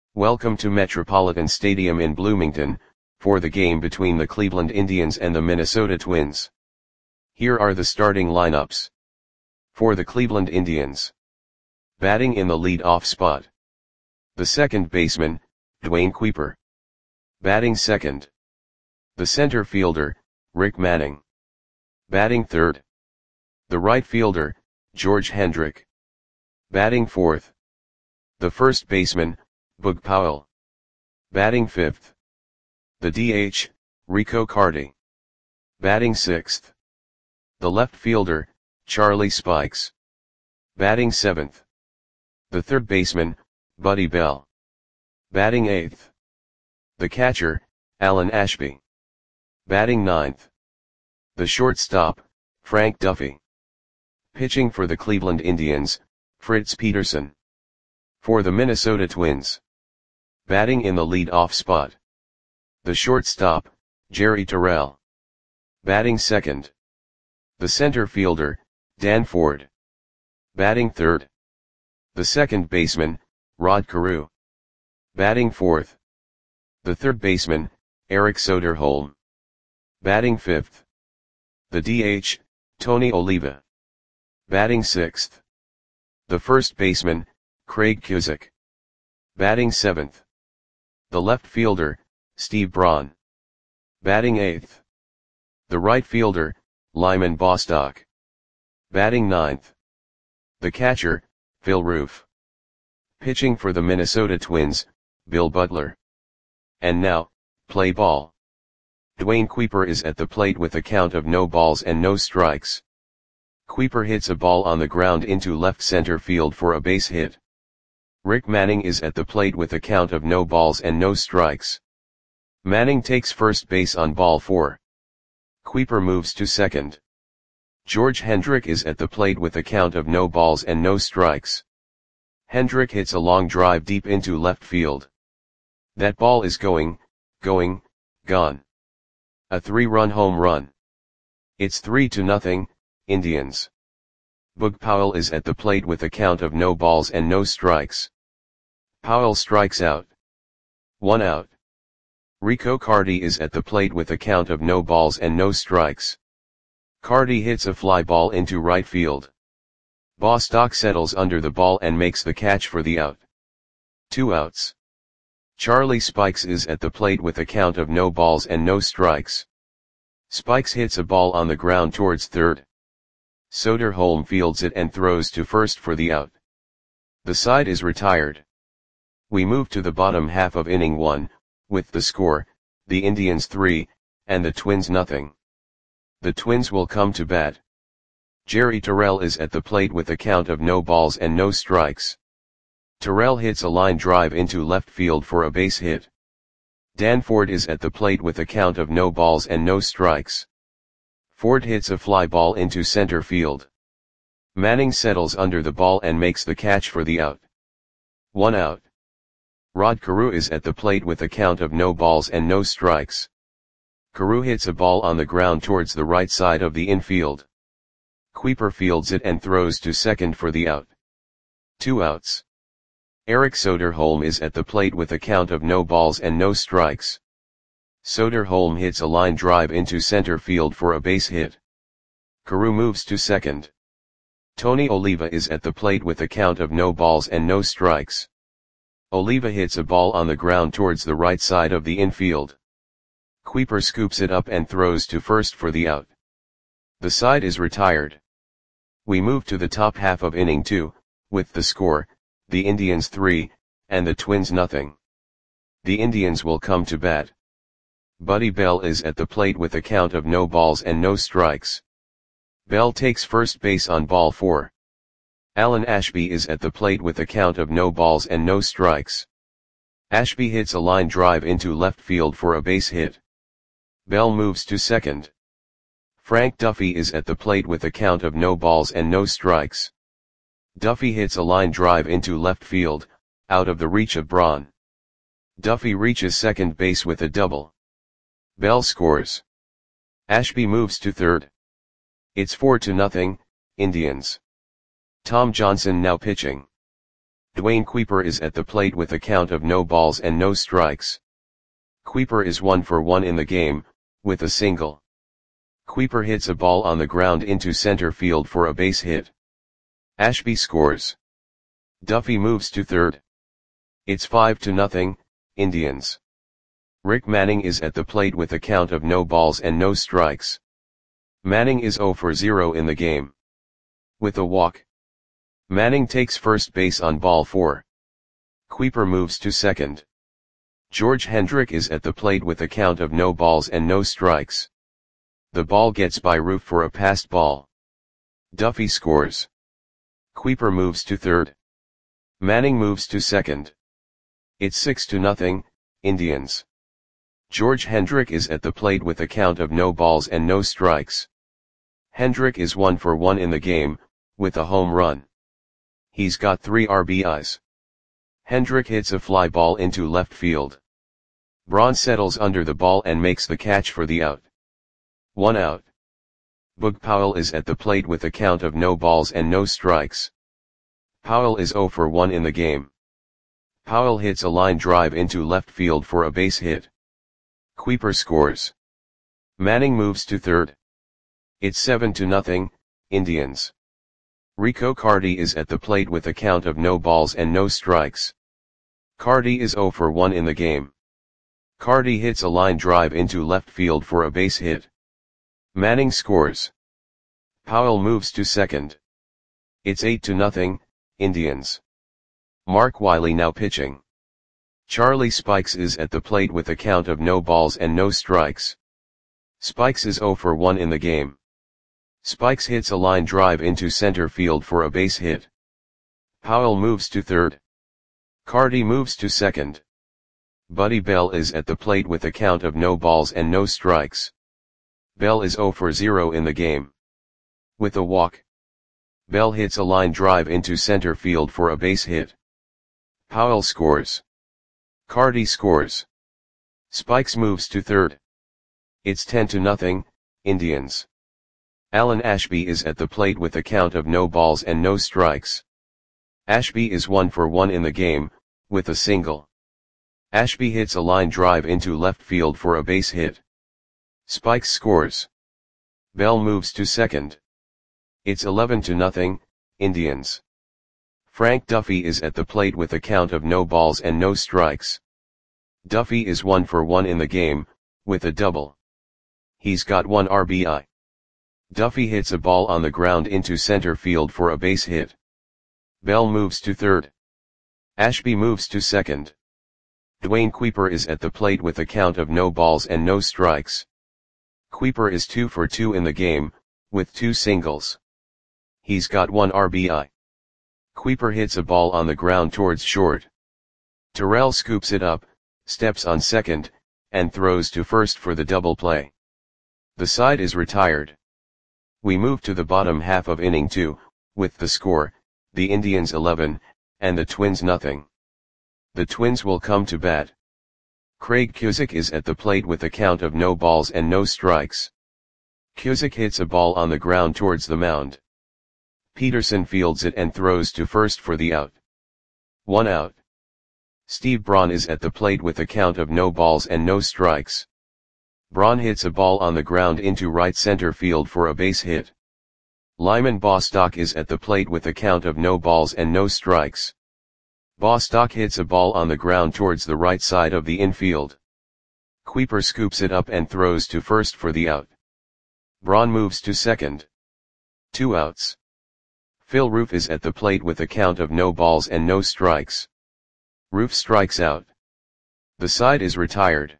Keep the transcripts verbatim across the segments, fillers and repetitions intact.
Welcome to Metropolitan Stadium in Bloomington, for the game between the Cleveland Indians and the Minnesota Twins. Here are the starting lineups. For the Cleveland Indians. Batting in the lead-off spot. The second baseman, Dwayne Kuiper. Batting second. The center fielder, Rick Manning. Batting third. The right fielder, George Hendrick. Batting fourth. The first baseman, Boog Powell. Batting fifth. The D H, Rico Carty. Batting sixth. The left fielder, Charlie Spikes. Batting seventh. The third baseman, Buddy Bell. Batting eighth. The catcher, Alan Ashby. Batting ninth. The shortstop, Frank Duffy. Pitching for the Cleveland Indians, Fritz Peterson. For the Minnesota Twins. Batting in the lead-off spot. The shortstop, Jerry Terrell. Batting second. The center fielder, Dan Ford. Batting third. The second baseman, Rod Carew. Batting fourth. The third baseman, Eric Soderholm. Batting fifth. The D H, Tony Oliva. Batting sixth. The first baseman, Craig Cusick. Batting seventh. The left fielder, Steve Braun. Batting eighth. The right fielder, Lyman Bostock. Batting ninth. The catcher, Phil Roof. Pitching for the Minnesota Twins, Bill Butler. And now, play ball. Dwayne Kuiper is at the plate with a count of no balls and no strikes. Kuiper hits a ball on the ground into left center field for a base hit. Rick Manning is at the plate with a count of no balls and no strikes. Manning takes first base on ball four. Kuiper moves to second. George Hendrick is at the plate with a count of no balls and no strikes. Hendrick hits a long drive deep into left field. That ball is going, going, gone. A three-run home run. It's three to nothing, Indians. Boog Powell is at the plate with a count of no balls and no strikes. Powell strikes out. One out. Rico Carty is at the plate with a count of no balls and no strikes. Carty hits a fly ball into right field. Bostock settles under the ball and makes the catch for the out. Two outs. Charlie Spikes is at the plate with a count of no balls and no strikes. Spikes hits a ball on the ground towards third. Soderholm fields it and throws to first for the out. The side is retired. We move to the bottom half of inning one, with the score, the Indians three, and the Twins nothing. The Twins will come to bat. Jerry Terrell is at the plate with a count of no balls and no strikes. Terrell hits a line drive into left field for a base hit. Dan Ford is at the plate with a count of no balls and no strikes. Ford hits a fly ball into center field. Manning settles under the ball and makes the catch for the out. One out. Rod Carew is at the plate with a count of no balls and no strikes. Carew hits a ball on the ground towards the right side of the infield. Kuiper fields it and throws to second for the out. Two outs. Eric Soderholm is at the plate with a count of no balls and no strikes. Soderholm hits a line drive into center field for a base hit. Carew moves to second. Tony Oliva is at the plate with a count of no balls and no strikes. Oliva hits a ball on the ground towards the right side of the infield. Kuiper scoops it up and throws to first for the out. The side is retired. We move to the top half of inning two, with the score, the Indians three, and the Twins nothing. The Indians will come to bat. Buddy Bell is at the plate with a count of no balls and no strikes. Bell takes first base on ball four. Alan Ashby is at the plate with a count of no balls and no strikes. Ashby hits a line drive into left field for a base hit. Bell moves to second. Frank Duffy is at the plate with a count of no balls and no strikes. Duffy hits a line drive into left field, out of the reach of Braun. Duffy reaches second base with a double. Bell scores. Ashby moves to third. It's four to nothing, Indians. Tom Johnson now pitching. Dwayne Kuiper is at the plate with a count of no balls and no strikes. Kuiper is one for one in the game, with a single. Kuiper hits a ball on the ground into center field for a base hit. Ashby scores. Duffy moves to third. It's five to nothing, Indians. Rick Manning is at the plate with a count of no balls and no strikes. Manning is zero for zero in the game. With a walk. Manning takes first base on ball four. Kuiper moves to second. George Hendrick is at the plate with a count of no balls and no strikes. The ball gets by Roof for a passed ball. Duffy scores. Kuiper moves to third. Manning moves to second. It's six to nothing, Indians. George Hendrick is at the plate with a count of no balls and no strikes. Hendrick is one for one in the game, with a home run. He's got three R B Is. Hendrick hits a fly ball into left field. Braun settles under the ball and makes the catch for the out. One out. Boog Powell is at the plate with a count of no balls and no strikes. Powell is zero for one in the game. Powell hits a line drive into left field for a base hit. Kuiper scores. Manning moves to third. It's seven to nothing, Indians. Rico Carty is at the plate with a count of no balls and no strikes. Carty is zero for one in the game. Carty hits a line drive into left field for a base hit. Manning scores. Powell moves to second. It's eight to nothing, Indians. Mark Wiley now pitching. Charlie Spikes is at the plate with a count of no balls and no strikes. Spikes is zero for one in the game. Spikes hits a line drive into center field for a base hit. Powell moves to third. Carty moves to second. Buddy Bell is at the plate with a count of no balls and no strikes. Bell is zero for zero in the game. With a walk. Bell hits a line drive into center field for a base hit. Powell scores. Carty scores. Spikes moves to third. It's ten to nothing, Indians. Alan Ashby is at the plate with a count of no balls and no strikes. Ashby is one for one in the game, with a single. Ashby hits a line drive into left field for a base hit. Spikes scores. Bell moves to second. It's eleven to nothing, Indians. Frank Duffy is at the plate with a count of no balls and no strikes. Duffy is one for one in the game, with a double. He's got one R B I. Duffy hits a ball on the ground into center field for a base hit. Bell moves to third. Ashby moves to second. Dwayne Kuiper is at the plate with a count of no balls and no strikes. Kuiper is two for two in the game, with two singles. He's got one R B I. Kuiper hits a ball on the ground towards short. Terrell scoops it up, steps on second, and throws to first for the double play. The side is retired. We move to the bottom half of inning two, with the score, the Indians eleven, and the Twins nothing. The Twins will come to bat. Craig Cusick is at the plate with a count of no balls and no strikes. Cusick hits a ball on the ground towards the mound. Peterson fields it and throws to first for the out. One out. Steve Braun is at the plate with a count of no balls and no strikes. Braun hits a ball on the ground into right center field for a base hit. Lyman Bostock is at the plate with a count of no balls and no strikes. Bostock hits a ball on the ground towards the right side of the infield. Kuiper scoops it up and throws to first for the out. Braun moves to second. Two outs. Phil Roof is at the plate with a count of no balls and no strikes. Roof strikes out. The side is retired.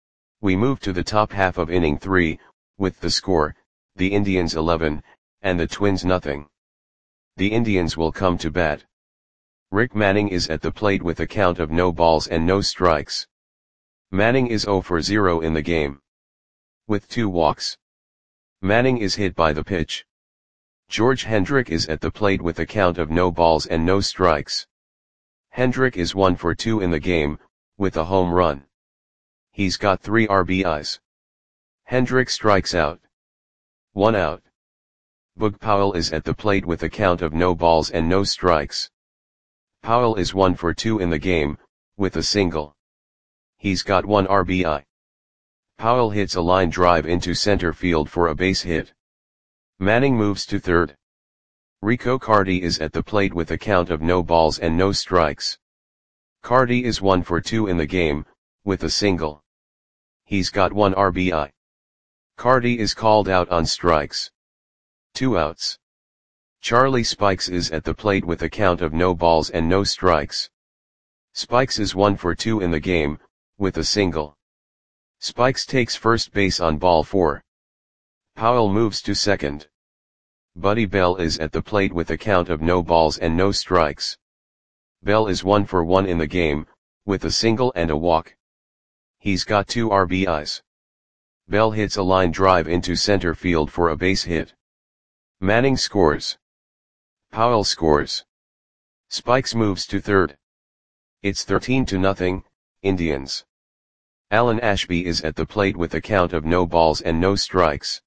We move to the top half of inning three, with the score, the Indians eleven, and the Twins nothing. The Indians will come to bat. Rick Manning is at the plate with a count of no balls and no strikes. Manning is zero for zero in the game. With two walks. Manning is hit by the pitch. George Hendrick is at the plate with a count of no balls and no strikes. Hendrick is one for two in the game, with a home run. He's got three R B Is. Hendrick strikes out. One out. Boog Powell is at the plate with a count of no balls and no strikes. Powell is one for two in the game, with a single. He's got one R B I. Powell hits a line drive into center field for a base hit. Manning moves to third. Rico Carty is at the plate with a count of no balls and no strikes. Carty is one for two in the game, with a single. He's got one R B I. Carty is called out on strikes. Two outs. Charlie Spikes is at the plate with a count of no balls and no strikes. Spikes is one for two in the game, with a single. Spikes takes first base on ball four. Powell moves to second. Buddy Bell is at the plate with a count of no balls and no strikes. Bell is one for one in the game, with a single and a walk. He's got two R B Is. Bell hits a line drive into center field for a base hit. Manning scores. Powell scores. Spikes moves to third. It's thirteen to nothing, Indians. Alan Ashby is at the plate with a count of no balls and no strikes.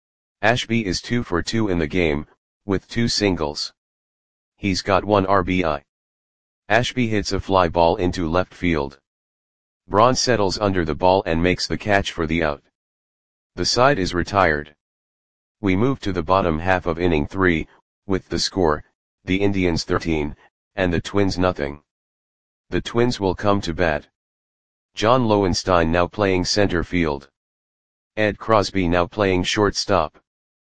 Ashby is two for two in the game, with two singles. He's got one R B I. Ashby hits a fly ball into left field. Braun settles under the ball and makes the catch for the out. The side is retired. We move to the bottom half of inning three, with the score, the Indians thirteen, and the Twins nothing. The Twins will come to bat. John Lowenstein now playing center field. Ed Crosby now playing shortstop.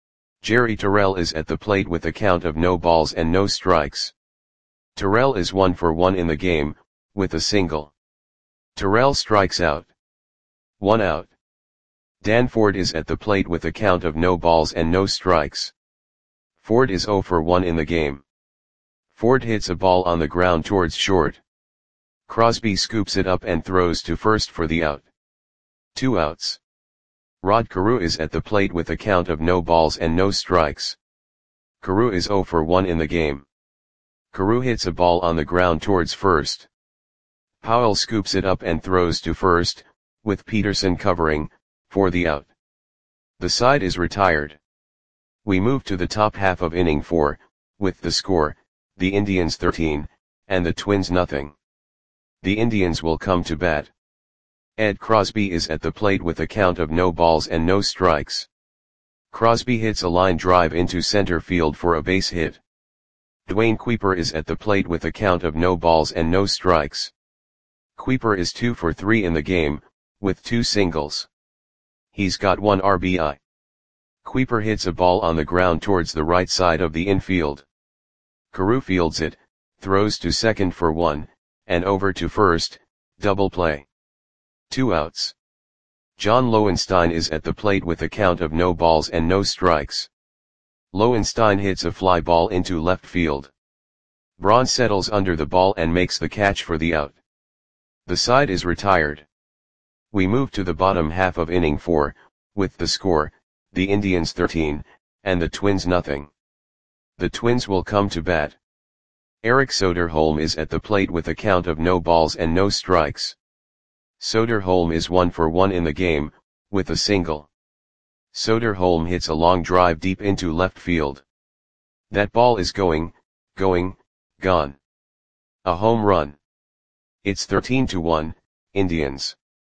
Jerry Terrell is at the plate with a count of no balls and no strikes. Terrell is one for one in the game, with a single. Terrell strikes out. One out. Dan Ford is at the plate with a count of no balls and no strikes. Ford is zero for one in the game. Ford hits a ball on the ground towards short. Crosby scoops it up and throws to first for the out. Two outs. Rod Carew is at the plate with a count of no balls and no strikes. Carew is zero for one in the game. Carew hits a ball on the ground towards first. Powell scoops it up and throws to first, with Peterson covering, for the out. The side is retired. We move to the top half of inning four, with the score, the Indians thirteen, and the Twins nothing. The Indians will come to bat. Ed Crosby is at the plate with a count of no balls and no strikes. Crosby hits a line drive into center field for a base hit. Dwayne Kuiper is at the plate with a count of no balls and no strikes. Kuiper is two for three in the game, with two singles. He's got one R B I. Kuiper hits a ball on the ground towards the right side of the infield. Carew fields it, throws to second for one, and over to first, double play. Two outs. John Lowenstein is at the plate with a count of no balls and no strikes. Lowenstein hits a fly ball into left field. Braun settles under the ball and makes the catch for the out. The side is retired. We move to the bottom half of inning four, with the score, the Indians thirteen, and the Twins nothing. The Twins will come to bat. Eric Soderholm is at the plate with a count of no balls and no strikes. Soderholm is one for one in the game, with a single. Soderholm hits a long drive deep into left field. That ball is going, going, gone. A home run. It's thirteen to one, Indians.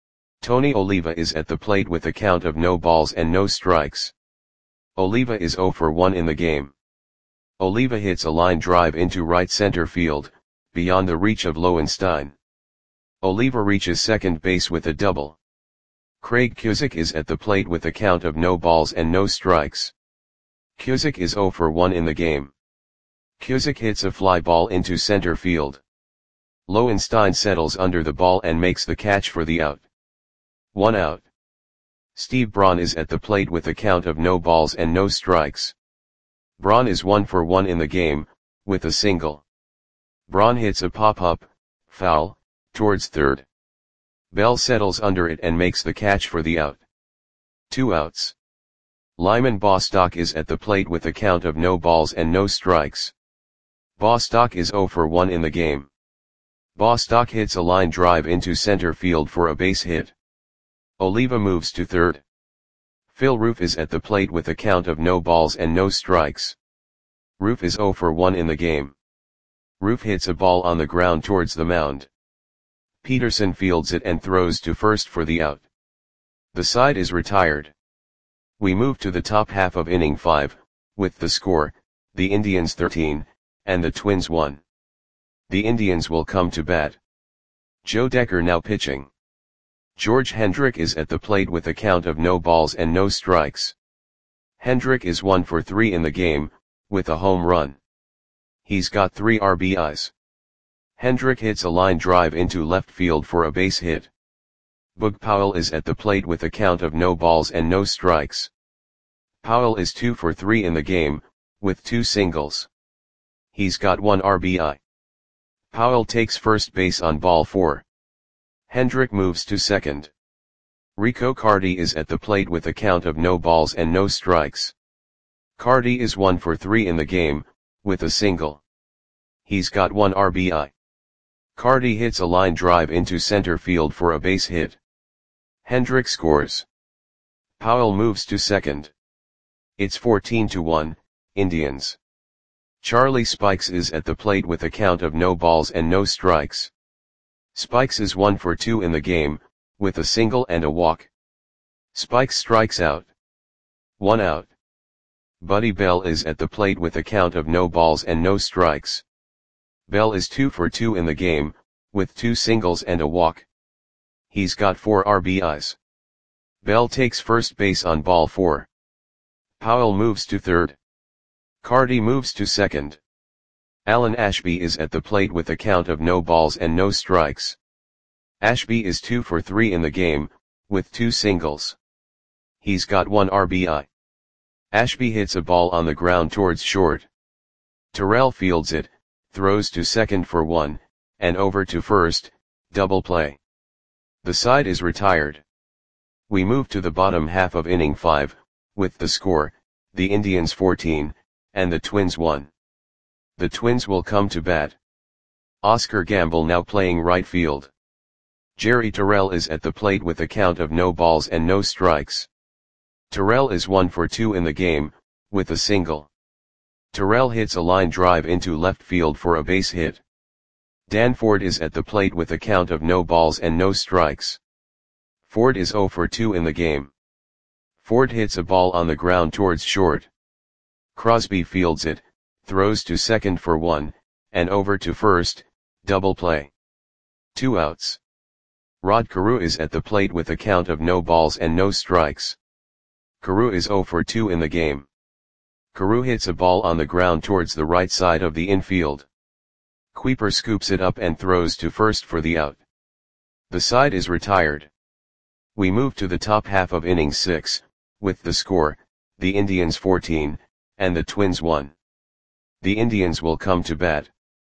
Tony Oliva is at the plate with a count of no balls and no strikes. Oliva is zero for one in the game. Oliva hits a line drive into right center field, beyond the reach of Lowenstein. Oliva reaches second base with a double. Craig Cusick is at the plate with a count of no balls and no strikes. Cusick is zero for one in the game. Cusick hits a fly ball into center field. Lowenstein settles under the ball and makes the catch for the out. One out. Steve Braun is at the plate with a count of no balls and no strikes. Braun is one for one in the game, with a single. Braun hits a pop-up, foul, towards third. Bell settles under it and makes the catch for the out. Two outs. Lyman Bostock is at the plate with a count of no balls and no strikes. Bostock is zero for one in the game. Bostock hits a line drive into center field for a base hit. Oliva moves to third. Phil Roof is at the plate with a count of no balls and no strikes. Roof is zero for one in the game. Roof hits a ball on the ground towards the mound. Peterson fields it and throws to first for the out. The side is retired. We move to the top half of inning five, with the score, the Indians thirteen, and the Twins one. The Indians will come to bat. Joe Decker now pitching. George Hendrick is at the plate with a count of no balls and no strikes. Hendrick is one for three in the game, with a home run. He's got three R B Is. Hendrick hits a line drive into left field for a base hit. Boog Powell is at the plate with a count of no balls and no strikes. Powell is two for three in the game, with two singles. He's got one R B I. Powell takes first base on ball four. Hendrick moves to second. Rico Carty is at the plate with a count of no balls and no strikes. Carty is one for three in the game, with a single. He's got one R B I. Carty hits a line drive into center field for a base hit. Hendrick scores. Powell moves to second. It's fourteen to one, Indians. Charlie Spikes is at the plate with a count of no balls and no strikes. Spikes is one for two in the game, with a single and a walk. Spikes strikes out. One out. Buddy Bell is at the plate with a count of no balls and no strikes. Bell is two for two in the game, with two singles and a walk. He's got four R B Is. Bell takes first base on ball four. Powell moves to third. Carty moves to second. Alan Ashby is at the plate with a count of no balls and no strikes. Ashby is two for three in the game, with two singles. He's got one R B I. Ashby hits a ball on the ground towards short. Terrell fields it, throws to second for one, and over to first, double play. The side is retired. We move to the bottom half of inning five, with the score, the Indians fourteen, and the Twins one. The Twins will come to bat. Oscar Gamble now playing right field. Jerry Terrell is at the plate with a count of no balls and no strikes. Terrell is one for two in the game, with a single. Terrell hits a line drive into left field for a base hit. Dan Ford is at the plate with a count of no balls and no strikes. Ford is zero for two in the game. Ford hits a ball on the ground towards short. Crosby fields it, throws to second for one, and over to first, double play. Two outs. Rod Carew is at the plate with a count of no balls and no strikes. Carew is zero for two in the game. Carew hits a ball on the ground towards the right side of the infield. Kuiper scoops it up and throws to first for the out. The side is retired. We move to the top half of inning six, with the score, the Indians fourteen, and the Twins one. The Indians will come to bat.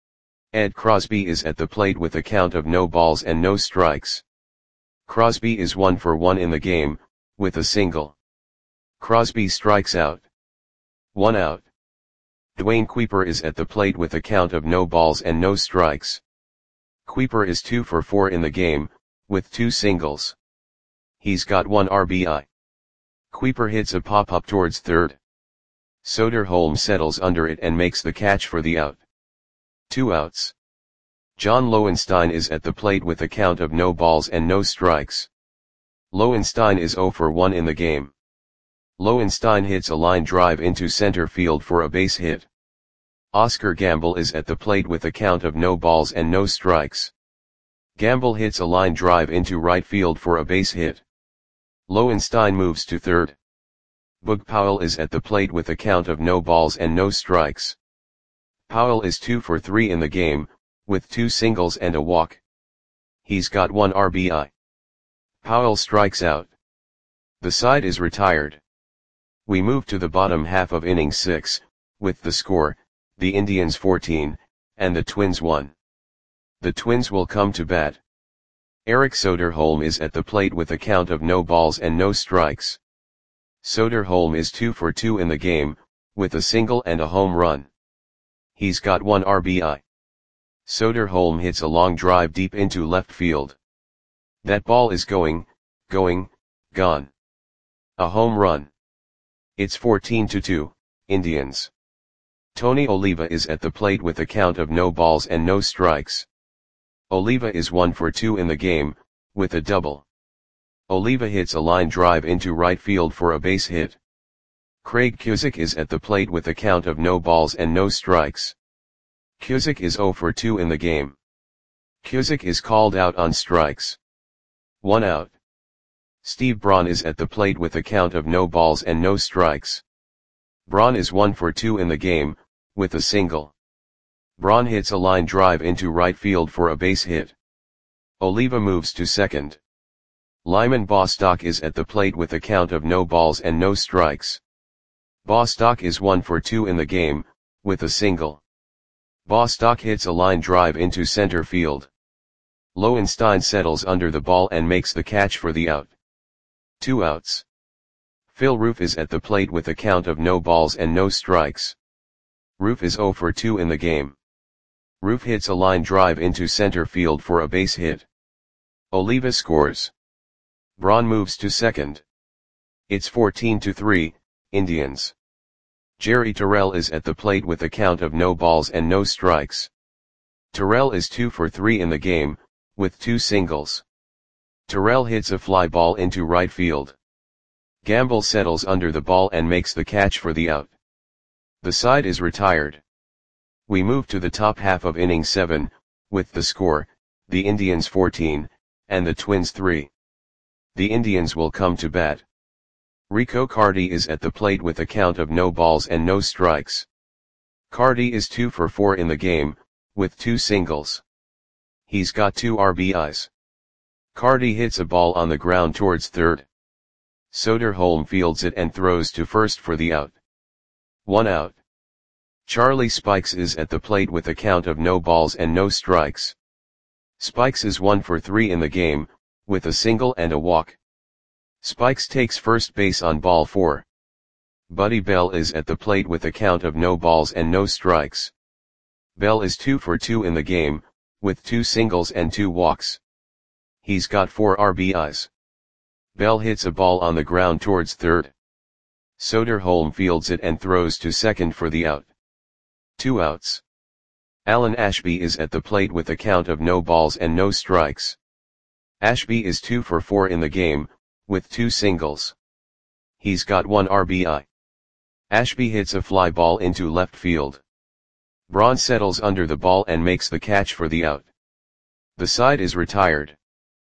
Ed Crosby is at the plate with a count of no balls and no strikes. Crosby is one for one in the game, with a single. Crosby strikes out. One out. Dwayne Kuiper is at the plate with a count of no balls and no strikes. Kuiper is two for four in the game, with two singles. He's got one R B I. Kuiper hits a pop-up towards third. Soderholm settles under it and makes the catch for the out. Two outs. John Lowenstein is at the plate with a count of no balls and no strikes. Lowenstein is zero for one in the game. Lowenstein hits a line drive into center field for a base hit. Oscar Gamble is at the plate with a count of no balls and no strikes. Gamble hits a line drive into right field for a base hit. Lowenstein moves to third. Boog Powell is at the plate with a count of no balls and no strikes. Powell is two for three in the game, with two singles and a walk. He's got one R B I. Powell strikes out. The side is retired. We move to the bottom half of inning six, with the score, the Indians fourteen, and the Twins one. The Twins will come to bat. Eric Soderholm is at the plate with a count of no balls and no strikes. Soderholm is two for two in the game, with a single and a home run. He's got one R B I. Soderholm hits a long drive deep into left field. That ball is going, going, gone. A home run. It's fourteen to two, Indians. Tony Oliva is at the plate with a count of no balls and no strikes. Oliva is one for two in the game, with a double. Oliva hits a line drive into right field for a base hit. Craig Cusick is at the plate with a count of no balls and no strikes. Cusick is zero for two in the game. Cusick is called out on strikes. One out. Steve Braun is at the plate with a count of no balls and no strikes. Braun is one for two in the game, with a single. Braun hits a line drive into right field for a base hit. Oliva moves to second. Lyman Bostock is at the plate with a count of no balls and no strikes. Bostock is one for two in the game, with a single. Bostock hits a line drive into center field. Lowenstein settles under the ball and makes the catch for the out. Two outs. Phil Roof is at the plate with a count of no balls and no strikes. Roof is zero for two in the game. Roof hits a line drive into center field for a base hit. Oliva scores. Braun moves to second. It's fourteen to three, Indians. Jerry Terrell is at the plate with a count of no balls and no strikes. Terrell is two for three in the game, with two singles. Terrell hits a fly ball into right field. Gamble settles under the ball and makes the catch for the out. The side is retired. We move to the top half of inning seven, with the score, the Indians fourteen, and the Twins three. The Indians will come to bat. Rico Carty is at the plate with a count of no balls and no strikes. Carty is two for four in the game, with two singles. He's got two R B Is. Carty hits a ball on the ground towards third. Soderholm fields it and throws to first for the out. One out. Charlie Spikes is at the plate with a count of no balls and no strikes. Spikes is one for three in the game, with a single and a walk. Spikes takes first base on ball four. Buddy Bell is at the plate with a count of no balls and no strikes. Bell is two for two in the game, with two singles and two walks. He's got four R B Is. Bell hits a ball on the ground towards third. Soderholm fields it and throws to second for the out. Two outs. Alan Ashby is at the plate with a count of no balls and no strikes. Ashby is two for four in the game, with two singles. He's got one R B I. Ashby hits a fly ball into left field. Braun settles under the ball and makes the catch for the out. The side is retired.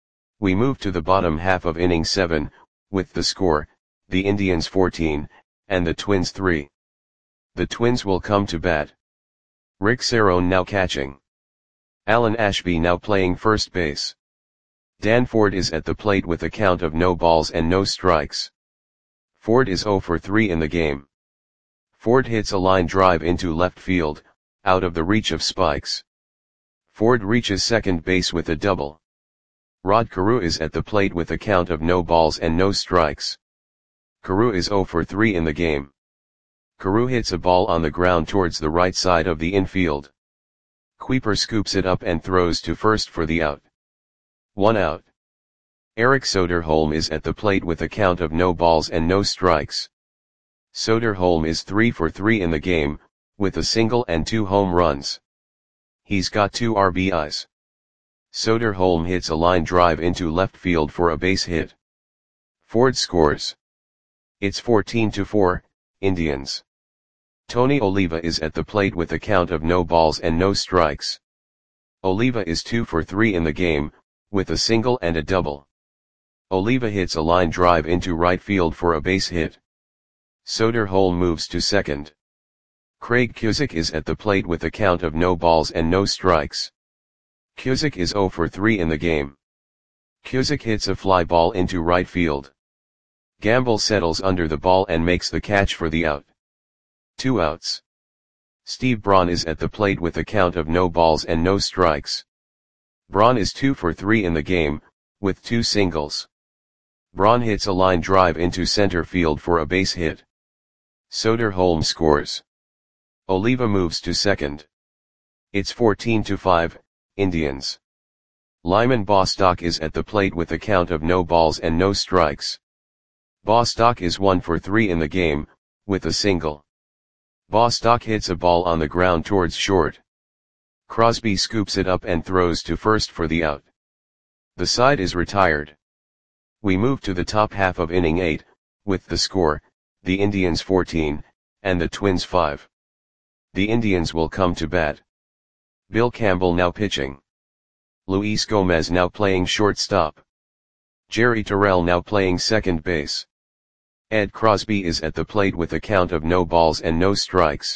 We move to the bottom half of inning seven, with the score, the Indians fourteen, and the Twins three. The Twins will come to bat. Rick Cerone now catching. Alan Ashby now playing first base. Dan Ford is at the plate with a count of no balls and no strikes. Ford is zero for three in the game. Ford hits a line drive into left field, out of the reach of Spikes. Ford reaches second base with a double. Rod Carew is at the plate with a count of no balls and no strikes. Carew is zero for three in the game. Carew hits a ball on the ground towards the right side of the infield. Kuiper scoops it up and throws to first for the out. One out. Eric Soderholm is at the plate with a count of no balls and no strikes. Soderholm is three for three in the game, with a single and two home runs. He's got two R B Is. Soderholm hits a line drive into left field for a base hit. Ford scores. It's fourteen to four, Indians. Tony Oliva is at the plate with a count of no balls and no strikes. Oliva is two for three in the game, with a single and a double. Oliva hits a line drive into right field for a base hit. Soderholm moves to second. Craig Cusick is at the plate with a count of no balls and no strikes. Cusick is zero for three in the game. Cusick hits a fly ball into right field. Gamble settles under the ball and makes the catch for the out. Two outs. Steve Braun is at the plate with a count of no balls and no strikes. Braun is two for three in the game, with two singles. Braun hits a line drive into center field for a base hit. Soderholm scores. Oliva moves to second. It's fourteen to five, Indians. Lyman Bostock is at the plate with a count of no balls and no strikes. Bostock is one for three in the game, with a single. Bostock hits a ball on the ground towards short. Crosby scoops it up and throws to first for the out. The side is retired. We move to the top half of inning eight, with the score, the Indians fourteen, and the Twins five. The Indians will come to bat. Bill Campbell now pitching. Luis Gomez now playing shortstop. Jerry Terrell now playing second base. Ed Crosby is at the plate with a count of no balls and no strikes.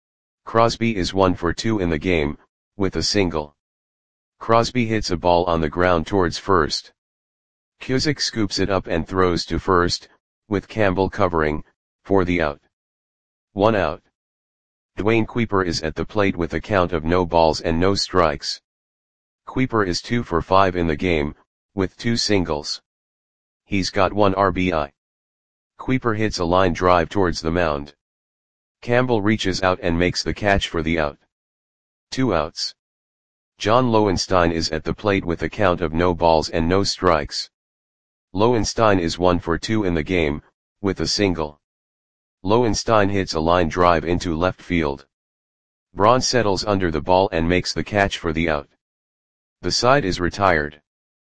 Crosby is one for two in the game, with a single. Crosby hits a ball on the ground towards first. Cusick scoops it up and throws to first, with Campbell covering, for the out. One out. Dwayne Kuiper is at the plate with a count of no balls and no strikes. Kuiper is two for five in the game, with two singles. He's got one R B I. Kuiper hits a line drive towards the mound. Campbell reaches out and makes the catch for the out. Two outs. John Lowenstein is at the plate with a count of no balls and no strikes. Lowenstein is one for two in the game, with a single. Lowenstein hits a line drive into left field. Braun settles under the ball and makes the catch for the out. The side is retired.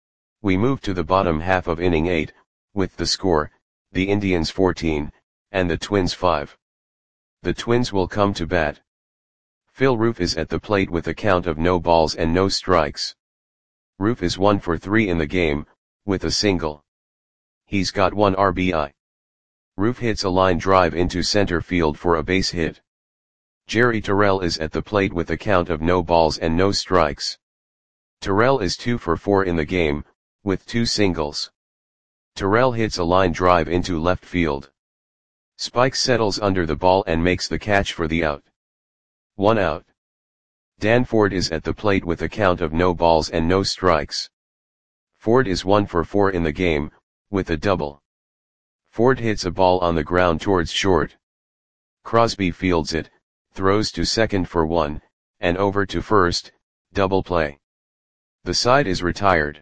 We move to the bottom half of inning eight, with the score, the Indians fourteen, and the Twins five. The Twins will come to bat. Phil Roof is at the plate with a count of no balls and no strikes. Roof is one for three in the game, with a single. He's got one R B I. Roof hits a line drive into center field for a base hit. Jerry Terrell is at the plate with a count of no balls and no strikes. Terrell is two for four in the game, with two singles. Terrell hits a line drive into left field. Spikes settles under the ball and makes the catch for the out. One out. Dan Ford is at the plate with a count of no balls and no strikes. Ford is one for four in the game, with a double. Ford hits a ball on the ground towards short. Crosby fields it, throws to second for one, and over to first, double play. The side is retired.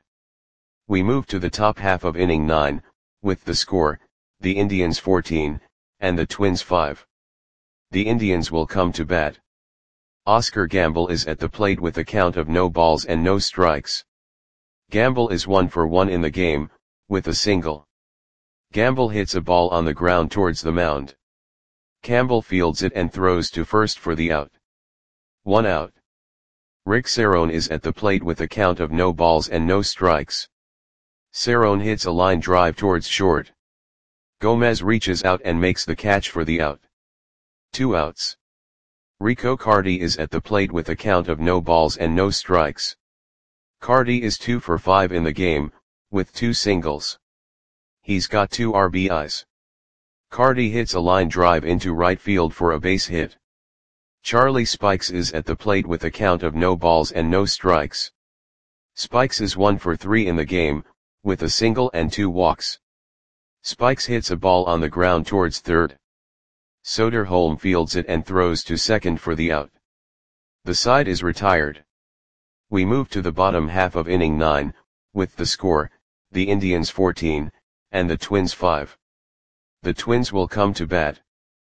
We move to the top half of inning nine, with the score, the Indians fourteen, and the Twins five. The Indians will come to bat. Oscar Gamble is at the plate with a count of no balls and no strikes. Gamble is one for one in the game, with a single. Gamble hits a ball on the ground towards the mound. Campbell fields it and throws to first for the out. One out. Rick Cerrone is at the plate with a count of no balls and no strikes. Cerrone hits a line drive towards short. Gomez reaches out and makes the catch for the out. Two outs. Rico Carty is at the plate with a count of no balls and no strikes. Carty is two for five in the game, with two singles. He's got two R B Is. Carty hits a line drive into right field for a base hit. Charlie Spikes is at the plate with a count of no balls and no strikes. Spikes is one for three in the game, with a single and two walks. Spikes hits a ball on the ground towards third. Soderholm fields it and throws to second for the out. The side is retired. We move to the bottom half of inning nine, with the score, the Indians fourteen, and the Twins five. The Twins will come to bat.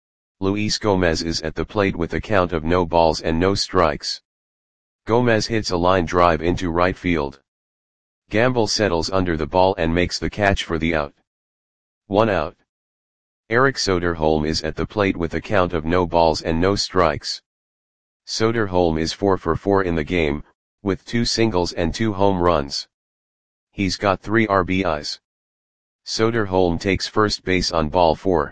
Luis Gomez is at the plate with a count of no balls and no strikes. Gomez hits a line drive into right field. Gamble settles under the ball and makes the catch for the out. One out. Eric Soderholm is at the plate with a count of no balls and no strikes. Soderholm is four for four in the game, with two singles and two home runs. He's got three R B Is. Soderholm takes first base on ball four.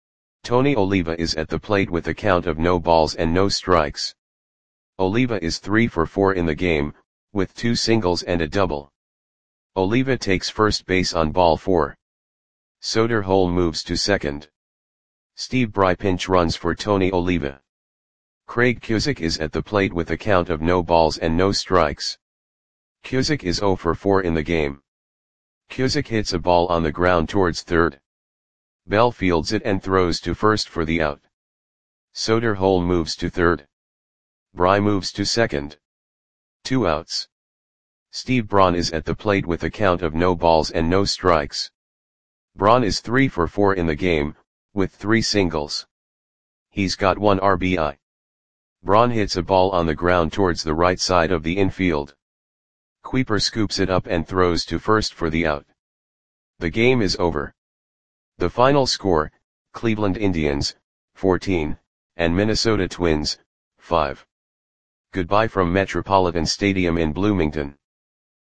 Tony Oliva is at the plate with a count of no balls and no strikes. Oliva is three for four in the game, with two singles and a double. Oliva takes first base on ball four. Soderholm moves to second. Steve Bry pinch runs for Tony Oliva. Craig Cusick is at the plate with a count of no balls and no strikes. Cusick is zero for four in the game. Cusick hits a ball on the ground towards third. Bell fields it and throws to first for the out. Soderholm moves to third. Bry moves to second. Two outs. Steve Braun is at the plate with a count of no balls and no strikes. Braun is three for four in the game, with three singles. he's got one R B I. Braun hits a ball on the ground towards the right side of the infield. Kuiper scoops it up and throws to first for the out. The game is over. The final score, Cleveland Indians, fourteen, and Minnesota Twins, five. Goodbye from Metropolitan Stadium in Bloomington.